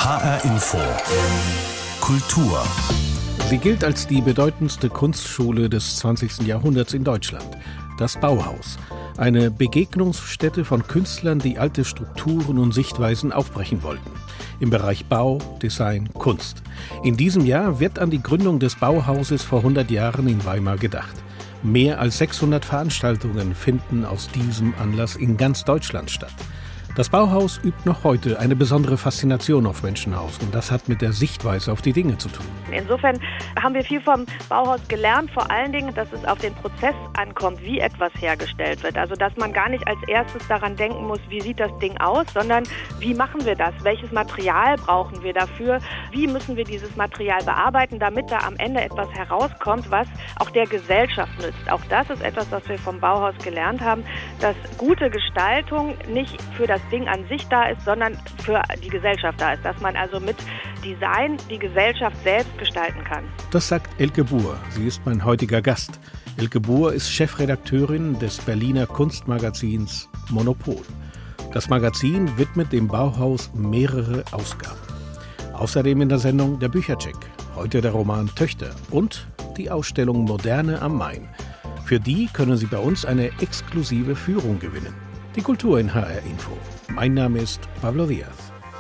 HR Info Kultur. Sie gilt als die bedeutendste Kunstschule des 20. Jahrhunderts in Deutschland. Das Bauhaus. Eine Begegnungsstätte von Künstlern, die alte Strukturen und Sichtweisen aufbrechen wollten. Im Bereich Bau, Design, Kunst. In diesem Jahr wird an die Gründung des Bauhauses vor 100 Jahren in Weimar gedacht. Mehr als 600 Veranstaltungen finden aus diesem Anlass in ganz Deutschland statt. Das Bauhaus übt noch heute eine besondere Faszination auf Menschen aus und das hat mit der Sichtweise auf die Dinge zu tun. Insofern haben wir viel vom Bauhaus gelernt, vor allen Dingen, dass es auf den Prozess ankommt, wie etwas hergestellt wird. Also dass man gar nicht als erstes daran denken muss, wie sieht das Ding aus, sondern wie machen wir das, welches Material brauchen wir dafür, wie müssen wir dieses Material bearbeiten, damit da am Ende etwas herauskommt, was auch der Gesellschaft nützt. Auch das ist etwas, was wir vom Bauhaus gelernt haben, dass gute Gestaltung nicht für das Ding an sich da ist, sondern für die Gesellschaft da ist. Dass man also mit Design die Gesellschaft selbst gestalten kann. Das sagt Elke Buhr. Sie ist mein heutiger Gast. Elke Buhr ist Chefredakteurin des Berliner Kunstmagazins Monopol. Das Magazin widmet dem Bauhaus mehrere Ausgaben. Außerdem in der Sendung der Büchercheck. Heute der Roman Töchter und die Ausstellung Moderne am Main. Für die können Sie bei uns eine exklusive Führung gewinnen. Die Kultur in HR Info. Mein Name ist Pablo Diaz.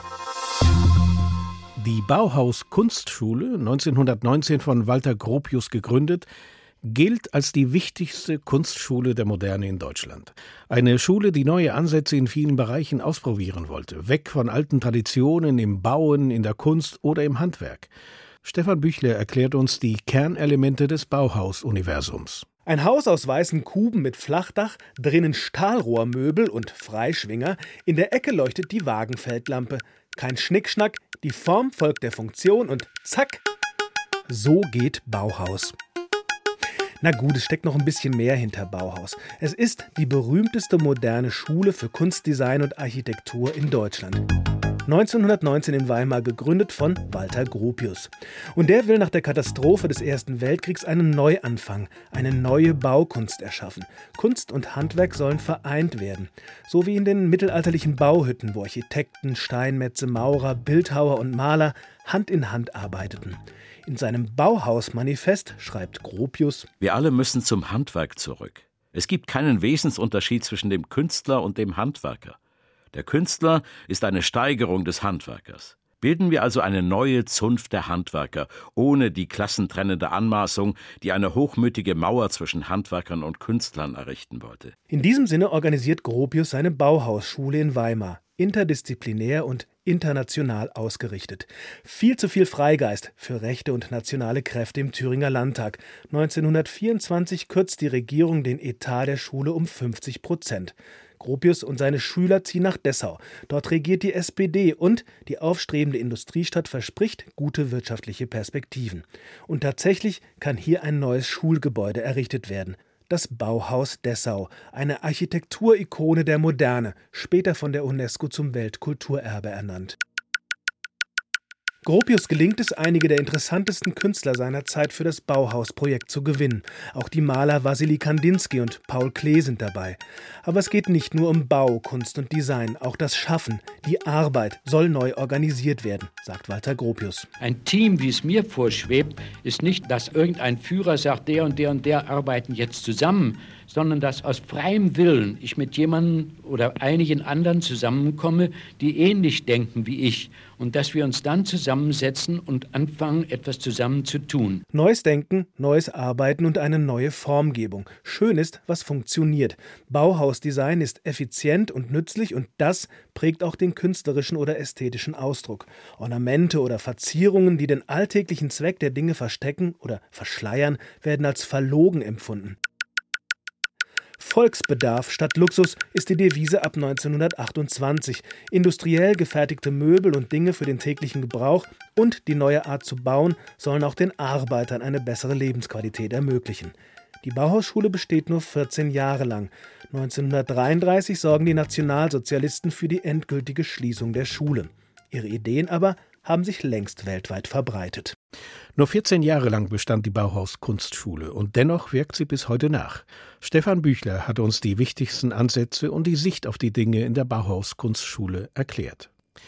Die Bauhaus Kunstschule, 1919 von Walter Gropius gegründet, gilt als die wichtigste Kunstschule der Moderne in Deutschland. Eine Schule, die neue Ansätze in vielen Bereichen ausprobieren wollte. Weg von alten Traditionen im Bauen, in der Kunst oder im Handwerk. Stefan Büchler erklärt uns die Kernelemente des Bauhaus-Universums. Ein Haus aus weißen Kuben mit Flachdach, drinnen Stahlrohrmöbel und Freischwinger, in der Ecke leuchtet die Wagenfeldlampe. Kein Schnickschnack, die Form folgt der Funktion und zack, so geht Bauhaus. Na gut, es steckt noch ein bisschen mehr hinter Bauhaus. Es ist die berühmteste moderne Schule für Kunstdesign und Architektur in Deutschland. 1919 in Weimar gegründet von Walter Gropius. Und der will nach der Katastrophe des Ersten Weltkriegs einen Neuanfang, eine neue Baukunst erschaffen. Kunst und Handwerk sollen vereint werden. So wie in den mittelalterlichen Bauhütten, wo Architekten, Steinmetze, Maurer, Bildhauer und Maler Hand in Hand arbeiteten. In seinem Bauhausmanifest schreibt Gropius: Wir alle müssen zum Handwerk zurück. Es gibt keinen Wesensunterschied zwischen dem Künstler und dem Handwerker. Der Künstler ist eine Steigerung des Handwerkers. Bilden wir also eine neue Zunft der Handwerker, ohne die klassentrennende Anmaßung, die eine hochmütige Mauer zwischen Handwerkern und Künstlern errichten wollte. In diesem Sinne organisiert Gropius seine Bauhausschule in Weimar, interdisziplinär und international ausgerichtet. Viel zu viel Freigeist für rechte und nationale Kräfte im Thüringer Landtag. 1924 kürzt die Regierung den Etat der Schule um 50%. Gropius und seine Schüler ziehen nach Dessau. Dort regiert die SPD und die aufstrebende Industriestadt verspricht gute wirtschaftliche Perspektiven. Und tatsächlich kann hier ein neues Schulgebäude errichtet werden. Das Bauhaus Dessau, eine Architekturikone der Moderne, später von der UNESCO zum Weltkulturerbe ernannt. Gropius gelingt es, einige der interessantesten Künstler seiner Zeit für das Bauhausprojekt zu gewinnen. Auch die Maler Wassily Kandinsky und Paul Klee sind dabei. Aber es geht nicht nur um Bau, Kunst und Design. Auch das Schaffen, die Arbeit soll neu organisiert werden, sagt Walter Gropius. Ein Team, wie es mir vorschwebt, ist nicht, dass irgendein Führer sagt, der und der und der arbeiten jetzt zusammen, sondern dass aus freiem Willen ich mit jemandem oder einigen anderen zusammenkomme, die ähnlich denken wie ich und dass wir uns dann zusammensetzen und anfangen, etwas zusammen zu tun. Neues Denken, neues Arbeiten und eine neue Formgebung. Schön ist, was funktioniert. Bauhausdesign ist effizient und nützlich und das prägt auch den künstlerischen oder ästhetischen Ausdruck. Ornamente oder Verzierungen, die den alltäglichen Zweck der Dinge verstecken oder verschleiern, werden als verlogen empfunden. Volksbedarf statt Luxus ist die Devise ab 1928. Industriell gefertigte Möbel und Dinge für den täglichen Gebrauch und die neue Art zu bauen sollen auch den Arbeitern eine bessere Lebensqualität ermöglichen. Die Bauhausschule besteht nur 14 Jahre lang. 1933 sorgen die Nationalsozialisten für die endgültige Schließung der Schule. Ihre Ideen aber haben sich längst weltweit verbreitet. Nur 14 Jahre lang bestand die Bauhaus Kunstschule und dennoch wirkt sie bis heute nach. Stefan Büchler hat uns die wichtigsten Ansätze und die Sicht auf die Dinge in der Bauhaus Kunstschule erklärt.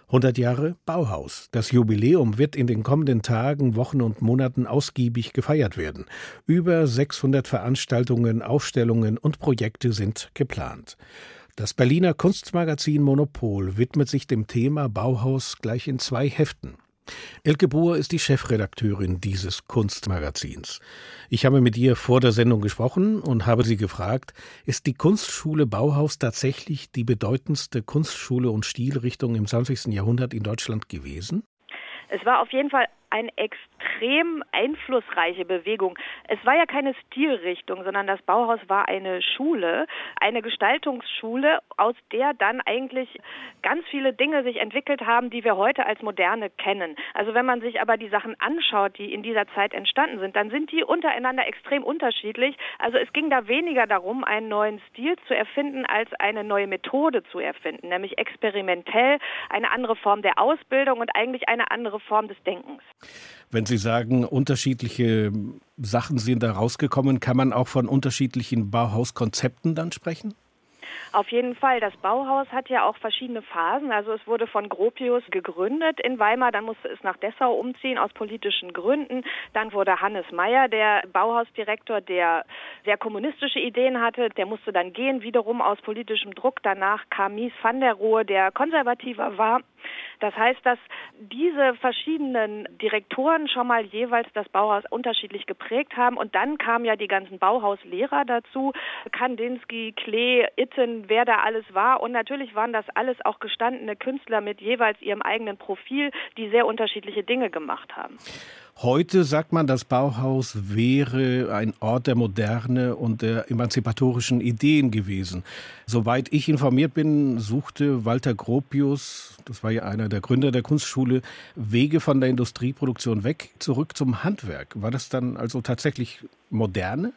100 Jahre Bauhaus. Das Jubiläum wird in den kommenden Tagen, Wochen und Monaten ausgiebig gefeiert werden. Über 600 Veranstaltungen, Ausstellungen und Projekte sind geplant. Das Berliner Kunstmagazin Monopol widmet sich dem Thema Bauhaus gleich in 2 Heften. Elke Buhr ist die Chefredakteurin dieses Kunstmagazins. Ich habe mit ihr vor der Sendung gesprochen und habe sie gefragt, ist die Kunstschule Bauhaus tatsächlich die bedeutendste Kunstschule und Stilrichtung im 20. Jahrhundert in Deutschland gewesen? Es war auf jeden Fall eine extrem einflussreiche Bewegung. Es war ja keine Stilrichtung, sondern das Bauhaus war eine Schule, eine Gestaltungsschule, aus der dann eigentlich ganz viele Dinge sich entwickelt haben, die wir heute als Moderne kennen. Also wenn man sich aber die Sachen anschaut, die in dieser Zeit entstanden sind, dann sind die untereinander extrem unterschiedlich. Also es ging da weniger darum, einen neuen Stil zu erfinden, als eine neue Methode zu erfinden, nämlich experimentell, eine andere Form der Ausbildung und eigentlich eine andere Form des Denkens. Wenn Sie sagen, unterschiedliche Sachen sind da rausgekommen, kann man auch von unterschiedlichen Bauhauskonzepten dann sprechen? Auf jeden Fall. Das Bauhaus hat ja auch verschiedene Phasen. Also es wurde von Gropius gegründet in Weimar, dann musste es nach Dessau umziehen aus politischen Gründen. Dann wurde Hannes Meyer der Bauhausdirektor, der sehr kommunistische Ideen hatte. Der musste dann gehen, wiederum aus politischem Druck. Danach kam Mies van der Rohe, der konservativer war. Das heißt, dass diese verschiedenen Direktoren schon mal jeweils das Bauhaus unterschiedlich geprägt haben. Und dann kamen ja die ganzen Bauhauslehrer dazu, Kandinsky, Klee, Itten, wer da alles war. Und natürlich waren das alles auch gestandene Künstler mit jeweils ihrem eigenen Profil, die sehr unterschiedliche Dinge gemacht haben. Heute sagt man, das Bauhaus wäre ein Ort der Moderne und der emanzipatorischen Ideen gewesen. Soweit ich informiert bin, suchte Walter Gropius, das war ja einer der Gründer der Kunstschule, Wege von der Industrieproduktion weg, zurück zum Handwerk. War das dann also tatsächlich Moderne?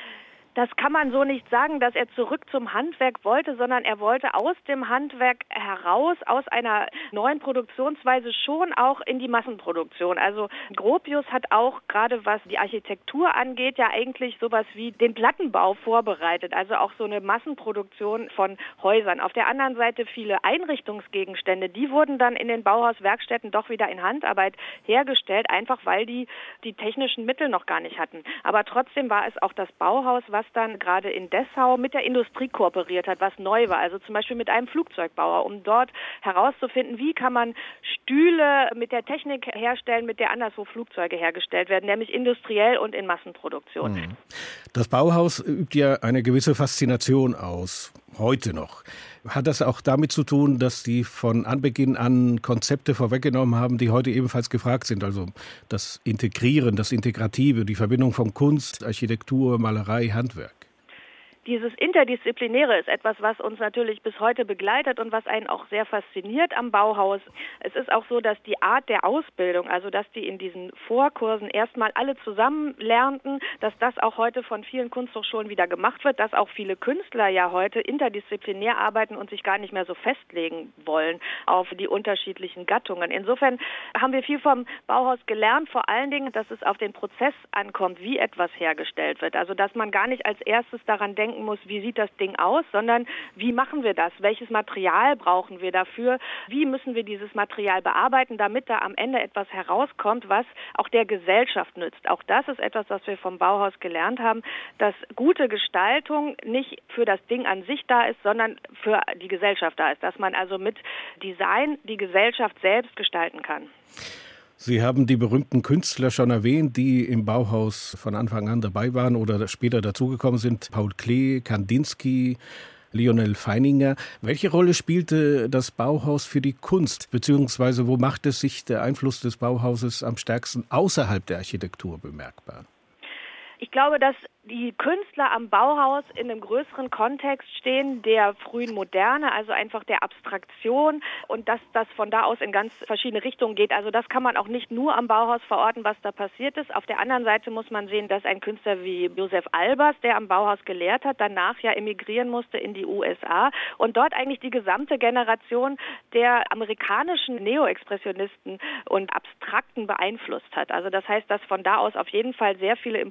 Das kann man so nicht sagen, dass er zurück zum Handwerk wollte, sondern er wollte aus dem Handwerk heraus, aus einer neuen Produktionsweise schon auch in die Massenproduktion. Also Gropius hat auch, gerade was die Architektur angeht, ja eigentlich sowas wie den Plattenbau vorbereitet, also auch so eine Massenproduktion von Häusern. Auf der anderen Seite viele Einrichtungsgegenstände, die wurden dann in den Bauhauswerkstätten doch wieder in Handarbeit hergestellt, einfach weil die technischen Mittel noch gar nicht hatten. Aber trotzdem war es auch das Bauhaus, was dann gerade in Dessau mit der Industrie kooperiert hat, was neu war. Also zum Beispiel mit einem Flugzeugbauer, um dort herauszufinden, wie kann man Stühle mit der Technik herstellen, mit der anderswo Flugzeuge hergestellt werden, nämlich industriell und in Massenproduktion. Das Bauhaus übt ja eine gewisse Faszination aus, heute noch. Hat das auch damit zu tun, dass die von Anbeginn an Konzepte vorweggenommen haben, die heute ebenfalls gefragt sind? Also das Integrieren, das Integrative, die Verbindung von Kunst, Architektur, Malerei, Handwerk. Dieses Interdisziplinäre ist etwas, was uns natürlich bis heute begleitet und was einen auch sehr fasziniert am Bauhaus. Es ist auch so, dass die Art der Ausbildung, also dass die in diesen Vorkursen erstmal alle zusammen lernten, dass das auch heute von vielen Kunsthochschulen wieder gemacht wird, dass auch viele Künstler ja heute interdisziplinär arbeiten und sich gar nicht mehr so festlegen wollen auf die unterschiedlichen Gattungen. Insofern haben wir viel vom Bauhaus gelernt, vor allen Dingen, dass es auf den Prozess ankommt, wie etwas hergestellt wird. Also dass man gar nicht als erstes daran denkt, muss, wie sieht das Ding aus, sondern wie machen wir das? Welches Material brauchen wir dafür? Wie müssen wir dieses Material bearbeiten, damit da am Ende etwas herauskommt, was auch der Gesellschaft nützt? Auch das ist etwas, was wir vom Bauhaus gelernt haben, dass gute Gestaltung nicht für das Ding an sich da ist, sondern für die Gesellschaft da ist. Dass man also mit Design die Gesellschaft selbst gestalten kann. Sie haben die berühmten Künstler schon erwähnt, die im Bauhaus von Anfang an dabei waren oder später dazugekommen sind. Paul Klee, Kandinsky, Lionel Feininger. Welche Rolle spielte das Bauhaus für die Kunst? Beziehungsweise wo machte sich der Einfluss des Bauhauses am stärksten außerhalb der Architektur bemerkbar? Ich glaube, dass die Künstler am Bauhaus in einem größeren Kontext stehen, der frühen Moderne, also einfach der Abstraktion, und dass das von da aus in ganz verschiedene Richtungen geht. Also das kann man auch nicht nur am Bauhaus verorten, was da passiert ist. Auf der anderen Seite muss man sehen, dass ein Künstler wie Josef Albers, der am Bauhaus gelehrt hat, danach ja emigrieren musste in die USA und dort eigentlich die gesamte Generation der amerikanischen Neo-Expressionisten und Abstrakten beeinflusst hat. Also das heißt, dass von da aus auf jeden Fall sehr viele Impulse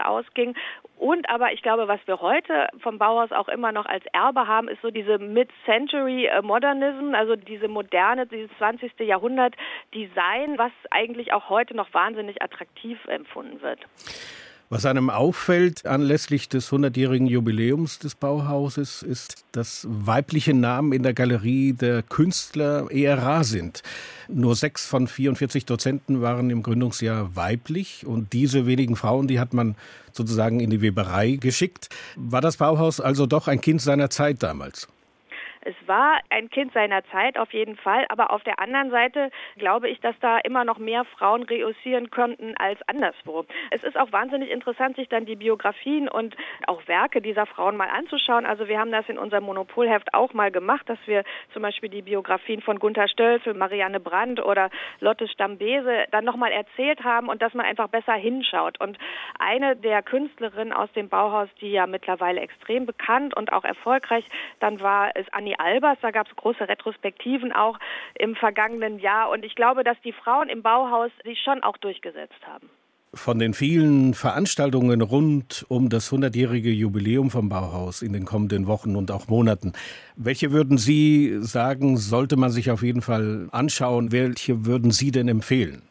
ausging. Und aber ich glaube, was wir heute vom Bauhaus auch immer noch als Erbe haben, ist so diese Mid-Century Modernism, also diese moderne, dieses 20. Jahrhundert Design, was eigentlich auch heute noch wahnsinnig attraktiv empfunden wird. Was einem auffällt anlässlich des 100-jährigen Jubiläums des Bauhauses, ist, dass weibliche Namen in der Galerie der Künstler eher rar sind. Nur 6 von 44 Dozenten waren im Gründungsjahr weiblich und diese wenigen Frauen, die hat man sozusagen in die Weberei geschickt. War das Bauhaus also doch ein Kind seiner Zeit damals? Es war ein Kind seiner Zeit auf jeden Fall, aber auf der anderen Seite glaube ich, dass da immer noch mehr Frauen reüssieren könnten als anderswo. Es ist auch wahnsinnig interessant, sich dann die Biografien und auch Werke dieser Frauen mal anzuschauen. Also wir haben das in unserem Monopolheft auch mal gemacht, dass wir zum Beispiel die Biografien von Gunther Stölzel, Marianne Brandt oder Lotte Stambese dann nochmal erzählt haben und dass man einfach besser hinschaut. Und eine der Künstlerinnen aus dem Bauhaus, die ja mittlerweile extrem bekannt und auch erfolgreich dann war, ist Annie Albers. Da gab es große Retrospektiven auch im vergangenen Jahr. Und ich glaube, dass die Frauen im Bauhaus sich schon auch durchgesetzt haben. Von den vielen Veranstaltungen rund um das 100-jährige Jubiläum vom Bauhaus in den kommenden Wochen und auch Monaten, welche würden Sie sagen, sollte man sich auf jeden Fall anschauen? Welche würden Sie denn empfehlen?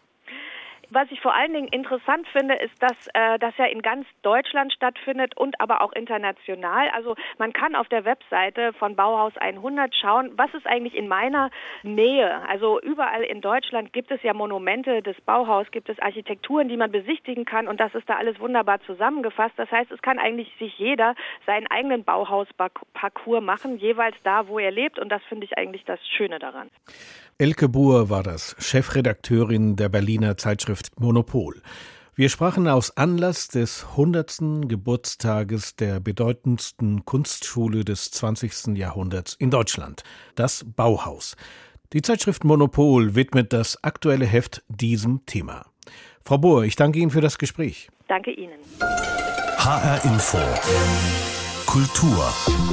Was ich vor allen Dingen interessant finde, ist, dass das ja in ganz Deutschland stattfindet und aber auch international. Also man kann auf der Webseite von Bauhaus 100 schauen, was ist eigentlich in meiner Nähe. Also überall in Deutschland gibt es ja Monumente des Bauhaus, gibt es Architekturen, die man besichtigen kann und das ist da alles wunderbar zusammengefasst. Das heißt, es kann eigentlich sich jeder seinen eigenen Bauhaus-Parcours machen, jeweils da, wo er lebt und das finde ich eigentlich das Schöne daran. Elke Buhr war das, Chefredakteurin der Berliner Zeitschrift Monopol. Wir sprachen aus Anlass des 100. Geburtstages der bedeutendsten Kunstschule des 20. Jahrhunderts in Deutschland, das Bauhaus. Die Zeitschrift Monopol widmet das aktuelle Heft diesem Thema. Frau Buhr, ich danke Ihnen für das Gespräch. Danke Ihnen. HR Info Kultur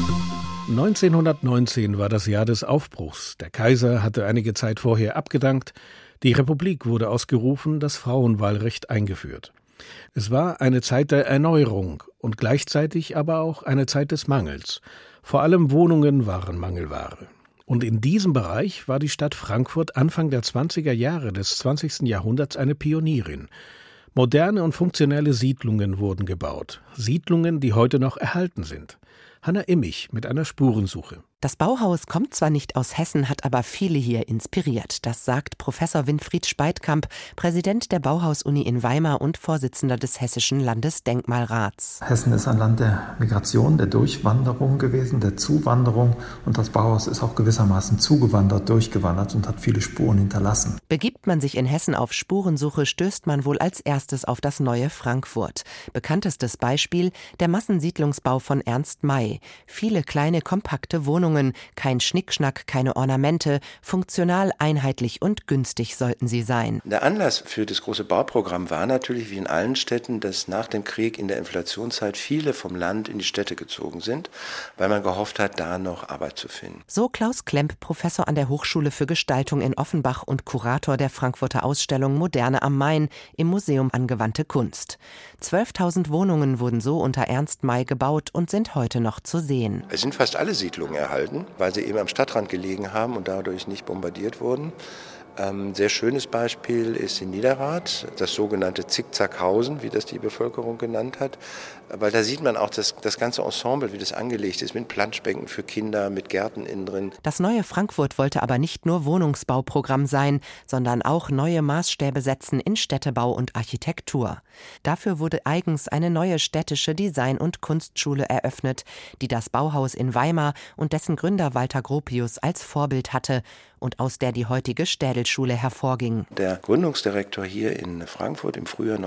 1919 war das Jahr des Aufbruchs. Der Kaiser hatte einige Zeit vorher abgedankt. Die Republik wurde ausgerufen, das Frauenwahlrecht eingeführt. Es war eine Zeit der Erneuerung und gleichzeitig aber auch eine Zeit des Mangels. Vor allem Wohnungen waren Mangelware. Und in diesem Bereich war die Stadt Frankfurt Anfang der 20er Jahre des 20. Jahrhunderts eine Pionierin. Moderne und funktionelle Siedlungen wurden gebaut. Siedlungen, die heute noch erhalten sind. Hanna Immich mit einer Spurensuche. Das Bauhaus kommt zwar nicht aus Hessen, hat aber viele hier inspiriert. Das sagt Professor Winfried Speitkamp, Präsident der Bauhaus-Uni in Weimar und Vorsitzender des Hessischen Landesdenkmalrats. Hessen ist ein Land der Migration, der Durchwanderung gewesen, der Zuwanderung. Und das Bauhaus ist auch gewissermaßen zugewandert, durchgewandert und hat viele Spuren hinterlassen. Begibt man sich in Hessen auf Spurensuche, stößt man wohl als erstes auf das neue Frankfurt. Bekanntestes Beispiel, der Massensiedlungsbau von Ernst May. Viele kleine, kompakte Wohnungen, kein Schnickschnack, keine Ornamente, funktional, einheitlich und günstig sollten sie sein. Der Anlass für das große Bauprogramm war natürlich, wie in allen Städten, dass nach dem Krieg in der Inflationszeit viele vom Land in die Städte gezogen sind, weil man gehofft hat, da noch Arbeit zu finden. So Klaus Klemp, Professor an der Hochschule für Gestaltung in Offenbach und Kurator der Frankfurter Ausstellung Moderne am Main im Museum Angewandte Kunst. 12.000 Wohnungen wurden so unter Ernst May gebaut und sind heute noch zu sehen. Es sind fast alle Siedlungen erhalten, weil sie eben am Stadtrand gelegen haben und dadurch nicht bombardiert wurden. Sehr schönes Beispiel ist in Niederrad, das sogenannte Zickzackhausen, wie das die Bevölkerung genannt hat. Weil da sieht man auch das ganze Ensemble, wie das angelegt ist, mit Planschbänken für Kinder, mit Gärten innen drin. Das neue Frankfurt wollte aber nicht nur Wohnungsbauprogramm sein, sondern auch neue Maßstäbe setzen in Städtebau und Architektur. Dafür wurde eigens eine neue städtische Design- und Kunstschule eröffnet, die das Bauhaus in Weimar und dessen Gründer Walter Gropius als Vorbild hatte und aus der die heutige Städelschule hervorging. Der Gründungsdirektor hier in Frankfurt im Frühjahr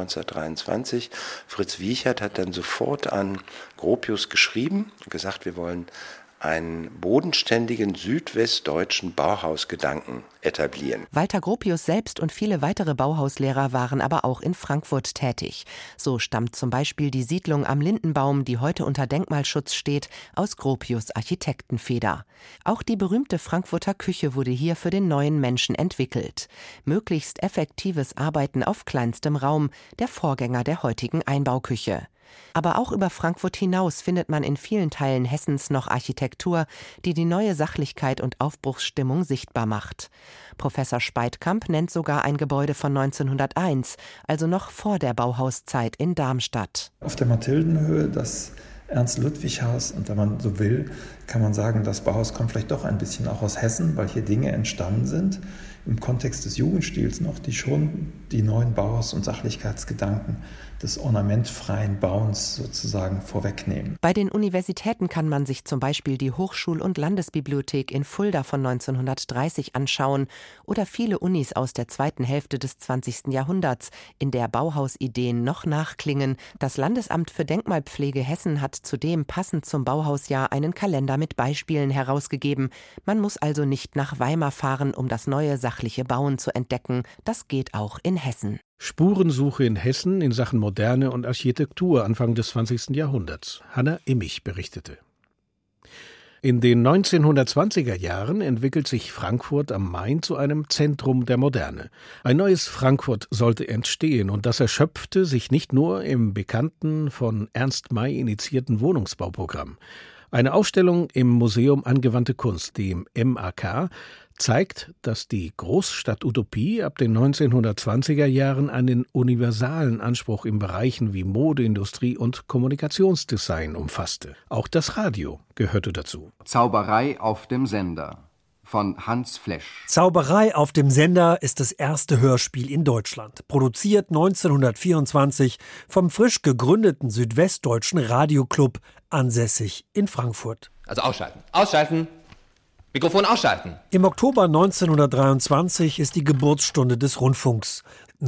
1923, Fritz Wiechert, hat dann sofort an Gropius geschrieben und gesagt, wir wollen einen bodenständigen südwestdeutschen Bauhausgedanken etablieren. Walter Gropius selbst und viele weitere Bauhauslehrer waren aber auch in Frankfurt tätig. So stammt zum Beispiel die Siedlung am Lindenbaum, die heute unter Denkmalschutz steht, aus Gropius' Architektenfeder. Auch die berühmte Frankfurter Küche wurde hier für den neuen Menschen entwickelt. Möglichst effektives Arbeiten auf kleinstem Raum, der Vorgänger der heutigen Einbauküche. Aber auch über Frankfurt hinaus findet man in vielen Teilen Hessens noch Architektur, die die neue Sachlichkeit und Aufbruchsstimmung sichtbar macht. Professor Speitkamp nennt sogar ein Gebäude von 1901, also noch vor der Bauhauszeit in Darmstadt. Auf der Mathildenhöhe das Ernst-Ludwig-Haus, und wenn man so will, kann man sagen, das Bauhaus kommt vielleicht doch ein bisschen auch aus Hessen, weil hier Dinge entstanden sind, im Kontext des Jugendstils noch, die schon die neuen Bauhaus- und Sachlichkeitsgedanken des ornamentfreien Bauens sozusagen vorwegnehmen. Bei den Universitäten kann man sich zum Beispiel die Hochschul- und Landesbibliothek in Fulda von 1930 anschauen oder viele Unis aus der zweiten Hälfte des 20. Jahrhunderts, in der Bauhausideen noch nachklingen. Das Landesamt für Denkmalpflege Hessen hat zudem passend zum Bauhausjahr einen Kalender mit Beispielen herausgegeben. Man muss also nicht nach Weimar fahren, um das neue sachliche Bauen zu entdecken. Das geht auch in Hessen. Spurensuche in Hessen in Sachen Moderne und Architektur Anfang des 20. Jahrhunderts. Hanna Immich berichtete. In den 1920er Jahren entwickelt sich Frankfurt am Main zu einem Zentrum der Moderne. Ein neues Frankfurt sollte entstehen, und das erschöpfte sich nicht nur im bekannten, von Ernst May initiierten Wohnungsbauprogramm. Eine Ausstellung im Museum Angewandte Kunst, dem MAK, zeigt, dass die Großstadt-Utopie ab den 1920er Jahren einen universalen Anspruch in Bereichen wie Modeindustrie und Kommunikationsdesign umfasste. Auch das Radio gehörte dazu. Zauberei auf dem Sender von Hans Flesch. Zauberei auf dem Sender ist das erste Hörspiel in Deutschland. Produziert 1924 vom frisch gegründeten Südwestdeutschen Radioclub, ansässig in Frankfurt. Also ausschalten. Ausschalten. Mikrofon ausschalten. Im Oktober 1923 ist die Geburtsstunde des Rundfunks.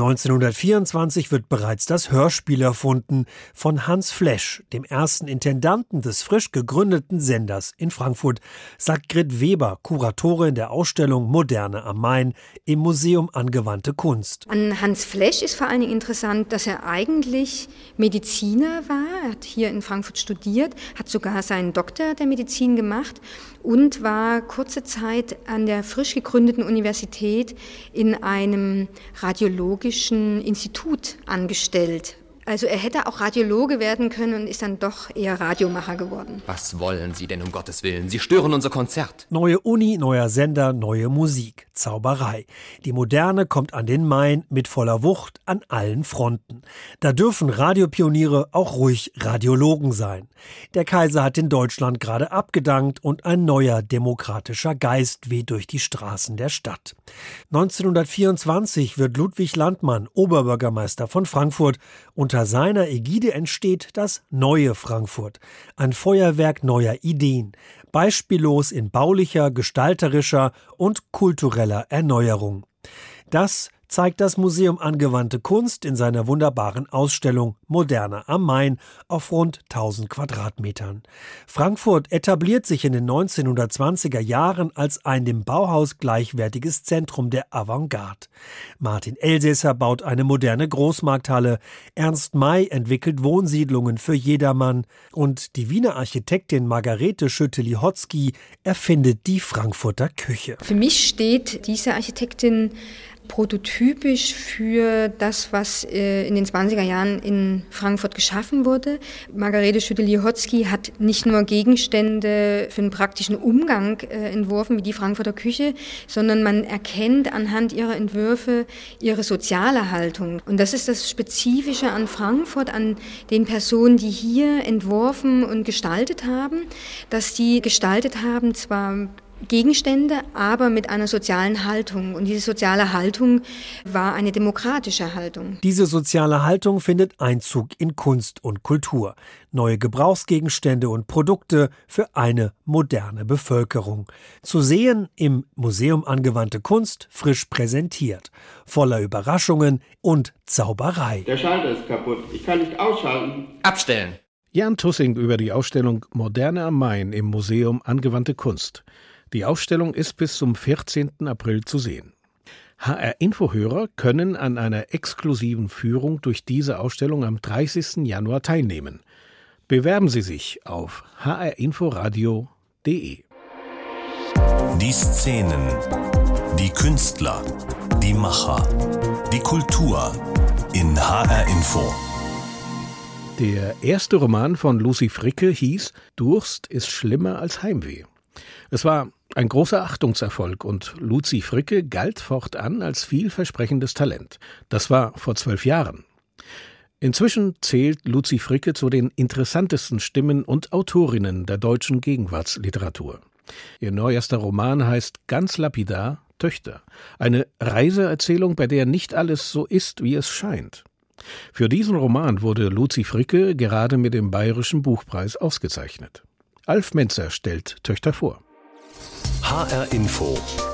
1924 wird bereits das Hörspiel erfunden von Hans Flesch, dem ersten Intendanten des frisch gegründeten Senders in Frankfurt, sagt Grit Weber, Kuratorin der Ausstellung Moderne am Main im Museum Angewandte Kunst. An Hans Flesch ist vor allen Dingen interessant, dass er eigentlich Mediziner war. Er hat hier in Frankfurt studiert, hat sogar seinen Doktor der Medizin gemacht und war kurze Zeit an der frisch gegründeten Universität in einem radiologischen Institut angestellt. Also er hätte auch Radiologe werden können und ist dann doch eher Radiomacher geworden. Was wollen Sie denn um Gottes Willen? Sie stören unser Konzert. Neue Uni, neuer Sender, neue Musik. Zauberei. Die Moderne kommt an den Main mit voller Wucht an allen Fronten. Da dürfen Radiopioniere auch ruhig Radiologen sein. Der Kaiser hat in Deutschland gerade abgedankt und ein neuer demokratischer Geist weht durch die Straßen der Stadt. 1924 wird Ludwig Landmann Oberbürgermeister von Frankfurt. Unter seiner Ägide entsteht das neue Frankfurt. Ein Feuerwerk neuer Ideen. Beispiellos in baulicher, gestalterischer und kultureller Erneuerung. Das zeigt das Museum Angewandte Kunst in seiner wunderbaren Ausstellung Moderne am Main auf rund 1000 Quadratmetern. Frankfurt etabliert sich in den 1920er Jahren als ein dem Bauhaus gleichwertiges Zentrum der Avantgarde. Martin Elsässer baut eine moderne Großmarkthalle, Ernst May entwickelt Wohnsiedlungen für jedermann und die Wiener Architektin Margarete Schütte-Lihotzky erfindet die Frankfurter Küche. Für mich steht diese Architektin prototypisch für das, was in den 20er Jahren in Frankfurt geschaffen wurde. Margarete Schütte-Lihotzky hat nicht nur Gegenstände für einen praktischen Umgang entworfen, wie die Frankfurter Küche, sondern man erkennt anhand ihrer Entwürfe ihre soziale Haltung. Und das ist das Spezifische an Frankfurt, an den Personen, die hier entworfen und gestaltet haben, dass die gestaltet haben, zwar Gegenstände, aber mit einer sozialen Haltung. Und diese soziale Haltung war eine demokratische Haltung. Diese soziale Haltung findet Einzug in Kunst und Kultur. Neue Gebrauchsgegenstände und Produkte für eine moderne Bevölkerung. Zu sehen im Museum Angewandte Kunst, frisch präsentiert. Voller Überraschungen und Zauberei. Der Schalter ist kaputt. Ich kann nicht ausschalten. Abstellen. Jan Tussing über die Ausstellung Moderne am Main im Museum Angewandte Kunst. Die Ausstellung ist bis zum 14. April zu sehen. HR-Info-Hörer können an einer exklusiven Führung durch diese Ausstellung am 30. Januar teilnehmen. Bewerben Sie sich auf hrinforadio.de. Die Szenen, die Künstler, die Macher, die Kultur in HR Info. Der erste Roman von Lucy Fricke hieß »Durst ist schlimmer als Heimweh«. Es war ein großer Achtungserfolg und Lucy Fricke galt fortan als vielversprechendes Talent. Das war vor 12 Jahren. Inzwischen zählt Lucy Fricke zu den interessantesten Stimmen und Autorinnen der deutschen Gegenwartsliteratur. Ihr neuester Roman heißt ganz lapidar »Töchter«, eine Reiseerzählung, bei der nicht alles so ist, wie es scheint. Für diesen Roman wurde Lucy Fricke gerade mit dem Bayerischen Buchpreis ausgezeichnet. Alf Menzer stellt »Töchter« vor. HR Info.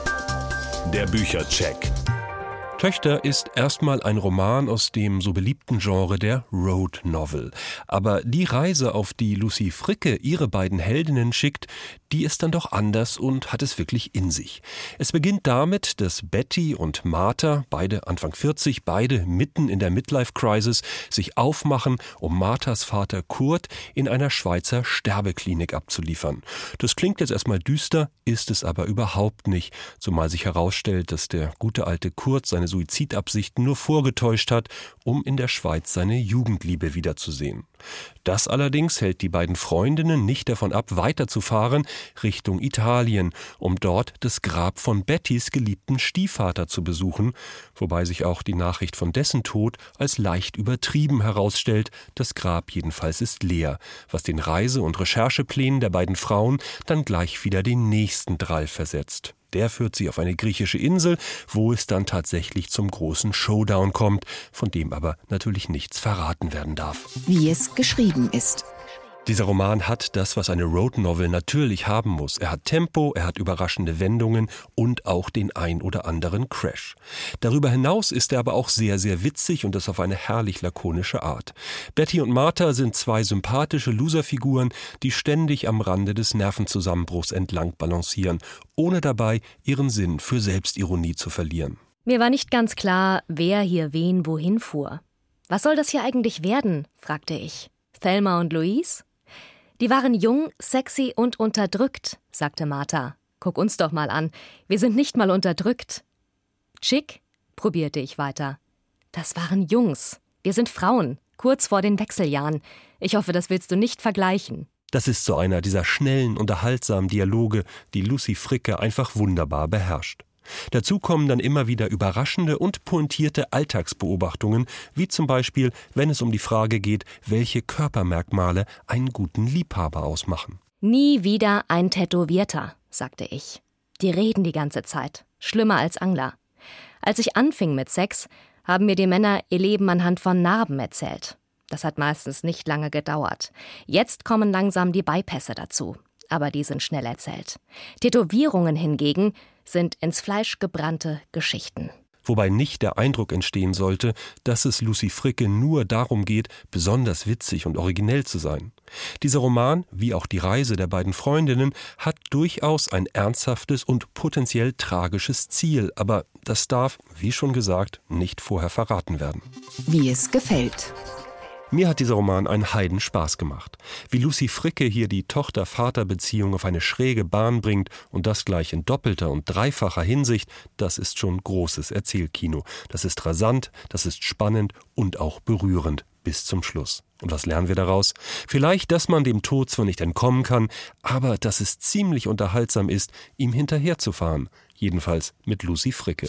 Der Büchercheck. Töchter ist erstmal ein Roman aus dem so beliebten Genre der Road Novel. Aber die Reise, auf die Lucy Fricke ihre beiden Heldinnen schickt, die ist dann doch anders und hat es wirklich in sich. Es beginnt damit, dass Betty und Martha, beide Anfang 40, beide mitten in der Midlife-Crisis, sich aufmachen, um Marthas Vater Kurt in einer Schweizer Sterbeklinik abzuliefern. Das klingt jetzt erstmal düster, ist es aber überhaupt nicht, zumal sich herausstellt, dass der gute alte Kurt seine Suizidabsichten nur vorgetäuscht hat, um in der Schweiz seine Jugendliebe wiederzusehen. Das allerdings hält die beiden Freundinnen nicht davon ab, weiterzufahren Richtung Italien, um dort das Grab von Bettys geliebten Stiefvater zu besuchen, wobei sich auch die Nachricht von dessen Tod als leicht übertrieben herausstellt. Das Grab jedenfalls ist leer, was den Reise- und Rechercheplänen der beiden Frauen dann gleich wieder den nächsten Drall versetzt. Der führt sie auf eine griechische Insel, wo es dann tatsächlich zum großen Showdown kommt, von dem aber natürlich nichts verraten werden darf. Wie es geschrieben ist. Dieser Roman hat das, was eine Road Novel natürlich haben muss. Er hat Tempo, er hat überraschende Wendungen und auch den ein oder anderen Crash. Darüber hinaus ist er aber auch sehr, sehr witzig und das auf eine herrlich lakonische Art. Betty und Martha sind zwei sympathische Loserfiguren, die ständig am Rande des Nervenzusammenbruchs entlang balancieren, ohne dabei ihren Sinn für Selbstironie zu verlieren. Mir war nicht ganz klar, wer hier wen wohin fuhr. Was soll das hier eigentlich werden, fragte ich. Thelma und Louise? Die waren jung, sexy und unterdrückt, sagte Martha. Guck uns doch mal an, wir sind nicht mal unterdrückt. Chick, probierte ich weiter. Das waren Jungs, wir sind Frauen, kurz vor den Wechseljahren. Ich hoffe, das willst du nicht vergleichen. Das ist so einer dieser schnellen, unterhaltsamen Dialoge, die Lucy Fricke einfach wunderbar beherrscht. Dazu kommen dann immer wieder überraschende und pointierte Alltagsbeobachtungen, wie zum Beispiel, wenn es um die Frage geht, welche Körpermerkmale einen guten Liebhaber ausmachen. Nie wieder ein Tätowierter, sagte ich. Die reden die ganze Zeit, schlimmer als Angler. Als ich anfing mit Sex, haben mir die Männer ihr Leben anhand von Narben erzählt. Das hat meistens nicht lange gedauert. Jetzt kommen langsam die Beipässe dazu, aber die sind schnell erzählt. Tätowierungen hingegen sind ins Fleisch gebrannte Geschichten. Wobei nicht der Eindruck entstehen sollte, dass es Lucy Fricke nur darum geht, besonders witzig und originell zu sein. Dieser Roman, wie auch die Reise der beiden Freundinnen, hat durchaus ein ernsthaftes und potenziell tragisches Ziel, aber das darf, wie schon gesagt, nicht vorher verraten werden. Wie es gefällt. Mir hat dieser Roman einen Heidenspaß gemacht. Wie Lucy Fricke hier die Tochter-Vater-Beziehung auf eine schräge Bahn bringt und das gleich in doppelter und dreifacher Hinsicht, das ist schon großes Erzählkino. Das ist rasant, das ist spannend und auch berührend bis zum Schluss. Und was lernen wir daraus? Vielleicht, dass man dem Tod zwar nicht entkommen kann, aber dass es ziemlich unterhaltsam ist, ihm hinterherzufahren. Jedenfalls mit Lucy Fricke.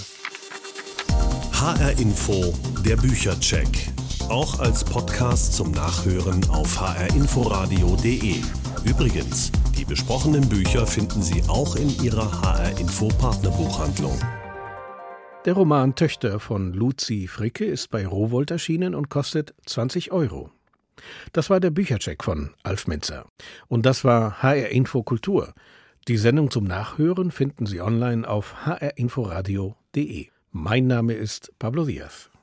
HR Info, der Büchercheck. Auch als Podcast zum Nachhören auf hrinforadio.de. Übrigens, die besprochenen Bücher finden Sie auch in Ihrer HR Info Partnerbuchhandlung. Der Roman Töchter von Lucy Fricke ist bei Rowohlt erschienen und kostet 20 €. Das war der Büchercheck von Alf Menzer. Und das war HR Info Kultur. Die Sendung zum Nachhören finden Sie online auf hrinforadio.de. Mein Name ist Pablo Diaz.